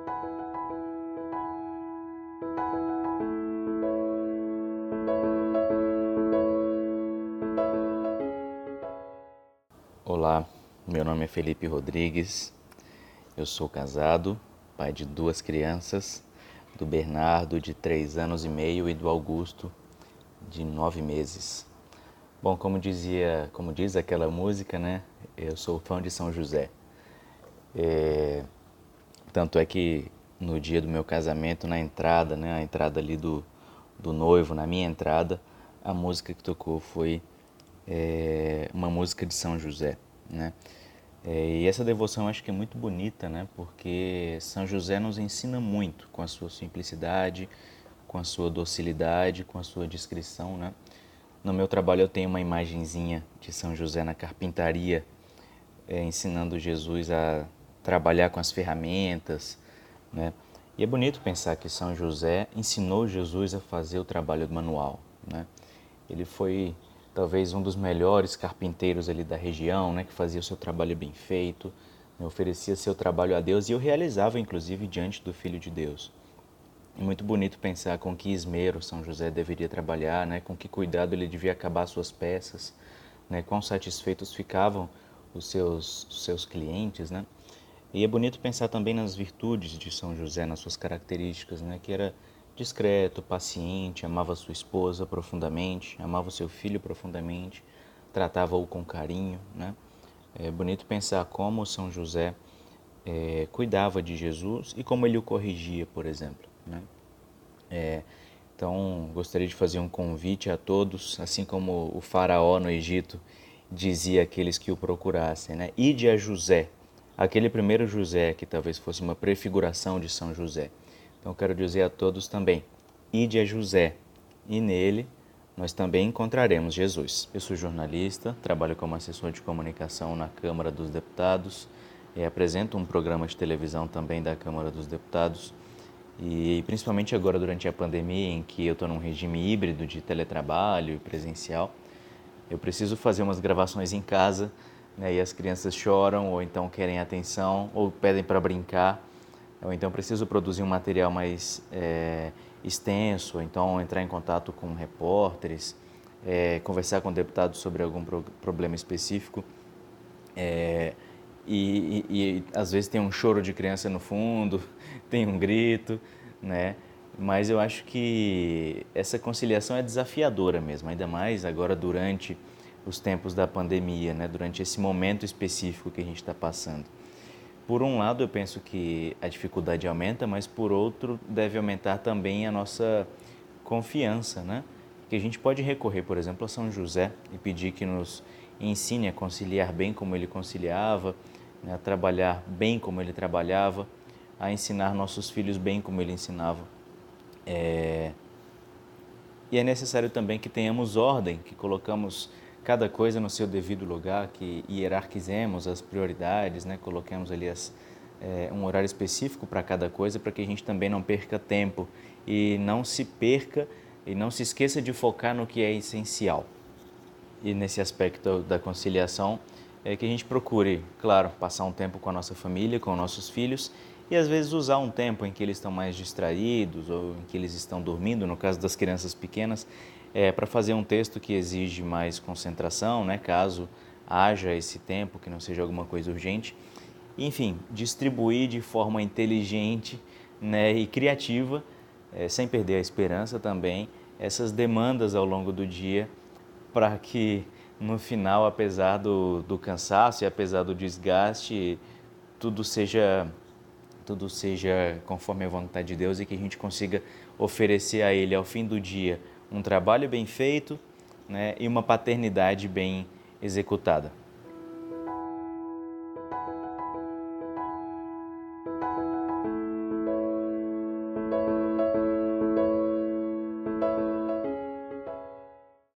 Olá, meu nome é Felipe Rodrigues, eu sou casado, pai de 2 crianças, do Bernardo, de 3 anos e meio, e do Augusto, de 9 meses. Bom, como diz aquela música, né? Eu sou fã de São José. Tanto é que no dia do meu casamento, na entrada, né? A entrada ali do noivo, na minha entrada, a música que tocou foi uma música de São José, né? E essa devoção eu acho que é muito bonita, né? Porque São José nos ensina muito com a sua simplicidade, com a sua docilidade, com a sua discrição, né? No meu trabalho eu tenho uma imagenzinha de São José na carpintaria, ensinando Jesus a trabalhar com as ferramentas, né? E é bonito pensar que São José ensinou Jesus a fazer o trabalho manual, né? Ele foi talvez um dos melhores carpinteiros ali da região, né? Que fazia o seu trabalho bem feito, né? Oferecia seu trabalho a Deus e o realizava inclusive diante do Filho de Deus. É muito bonito pensar com que esmero São José deveria trabalhar, né? Com que cuidado ele devia acabar suas peças, né? Quão satisfeitos ficavam os seus clientes, né? E é bonito pensar também nas virtudes de São José, nas suas características, né? Que era discreto, paciente, amava sua esposa profundamente, amava o seu filho profundamente, tratava-o com carinho, né? É bonito pensar como São José cuidava de Jesus e como ele o corrigia, por exemplo, né? Então, gostaria de fazer um convite a todos, assim como o faraó no Egito dizia àqueles que o procurassem, né? Ide a José, aquele primeiro José que talvez fosse uma prefiguração de São José. Então, quero dizer a todos também, ide a José, e nele nós também encontraremos Jesus. Eu sou jornalista, trabalho como assessor de comunicação na Câmara dos Deputados e apresento um programa de televisão também da Câmara dos Deputados. E principalmente agora durante a pandemia, em que eu estou num regime híbrido de teletrabalho e presencial, eu preciso fazer umas gravações em casa, né, e as crianças choram ou então querem atenção ou pedem para brincar, ou então preciso produzir um material mais extenso, ou então entrar em contato com repórteres, conversar com deputados sobre algum problema específico. E às vezes tem um choro de criança no fundo, tem um grito, né? Mas eu acho que essa conciliação é desafiadora mesmo, ainda mais agora durante os tempos da pandemia, né? Durante esse momento específico que a gente está passando. Por um lado, eu penso que a dificuldade aumenta, mas por outro, deve aumentar também a nossa confiança, né? Que a gente pode recorrer, por exemplo, a São José e pedir que nos ensine a conciliar bem como ele conciliava, né? A trabalhar bem como ele trabalhava, a ensinar nossos filhos bem como ele ensinava. E é necessário também que tenhamos ordem, que colocamos cada coisa no seu devido lugar, que hierarquizemos as prioridades, né? Coloquemos ali um horário específico para cada coisa, para que a gente também não perca tempo e não se perca e não se esqueça de focar no que é essencial. E nesse aspecto da conciliação, é que a gente procure, claro, passar um tempo com a nossa família, com nossos filhos, e às vezes usar um tempo em que eles estão mais distraídos ou em que eles estão dormindo, no caso das crianças pequenas, para fazer um texto que exige mais concentração, né, caso haja esse tempo, que não seja alguma coisa urgente. Enfim, distribuir de forma inteligente, né, e criativa, sem perder a esperança também, essas demandas ao longo do dia, para que no final, apesar do cansaço e apesar do desgaste, tudo seja conforme a vontade de Deus e que a gente consiga oferecer a Ele ao fim do dia um trabalho bem feito, né, e uma paternidade bem executada.